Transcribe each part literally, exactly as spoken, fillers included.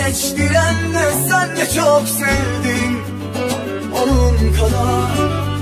Vazgeçtirenle sen de çok sevdin onun kadar.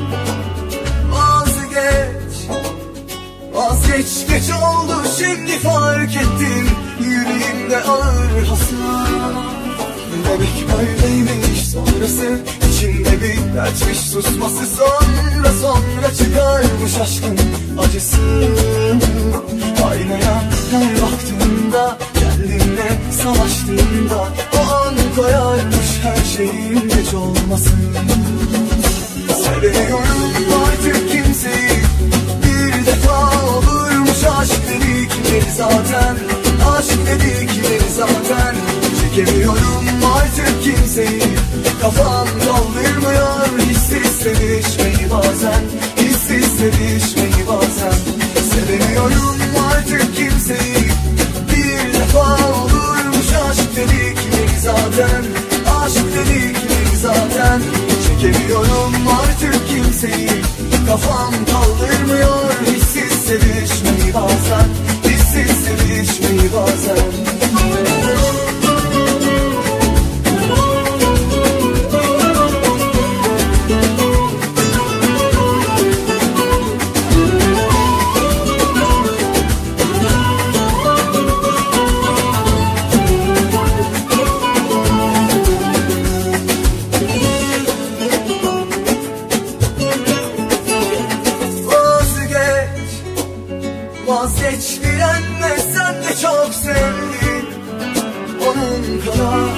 Vazgeç, vazgeç geç oldu şimdi fark ettim, yüreğimde ağır hasar. Demek böyleymiş sonrası, içinde bir dertmiş susması, sonra sonra çıkarmış aşkın acısı. Aynaya her baktığımda, kendimle savaştığımda, o an koyarmış her şeyin geç olmasın. Sevemiyorum artık kimseyi, bir defa olurmuş aşk dedikleri zaten, aşk dedikleri zaten. Çekemiyorum artık kimseyi, kafam kaldırmıyor hissiz sevişmeyi bazen, hissiz sevişmeyi bazen. Sevemiyorum artık kimseyi, bir defa olurmuş aşk dedikleri zaten, aşk dedikleri zaten. Çekemiyorum artık kimseyi, kafam kaldırmıyor hissiz sevişmeyi bazen, hissiz sevişmeyi bazen. Vazgeç direnme sen de çok sevdin onun kadar.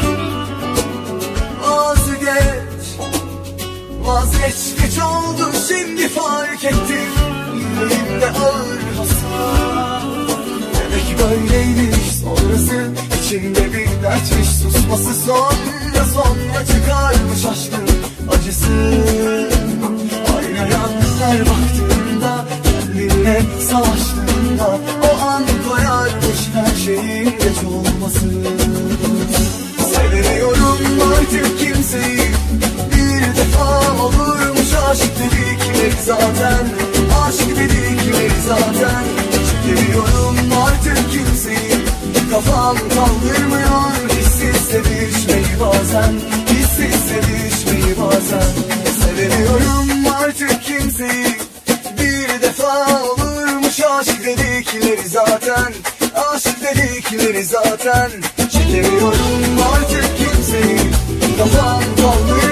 Vazgeç, vazgeç geç oldu şimdi fark ettim, yüreğimde ağır hasar. Demek böyleymiş sonrası, içimde bir dertmiş susması, sonra sonra çıkarmış aşkın acısı. Aynaya her baktığımda, kendimle savaştığımda, o an koyarmış her şeyin geç olması. Sevemiyorum artık kimseyi, bir defa olurmuş aşk dedikleri zaten, aşk dedikleri zaten. Çekemiyorum artık kimseyi, kafam kaldırmıyor hissiz sevişmeyi bazen, hissiz sevişmeyi bazen. Sevemiyorum artık kimseyi, bir defa olurmuş aşk dedikleri zaten, aşk dedikleri zaten. Çekemiyorum artık kimseyi, kafam kaldırmıyor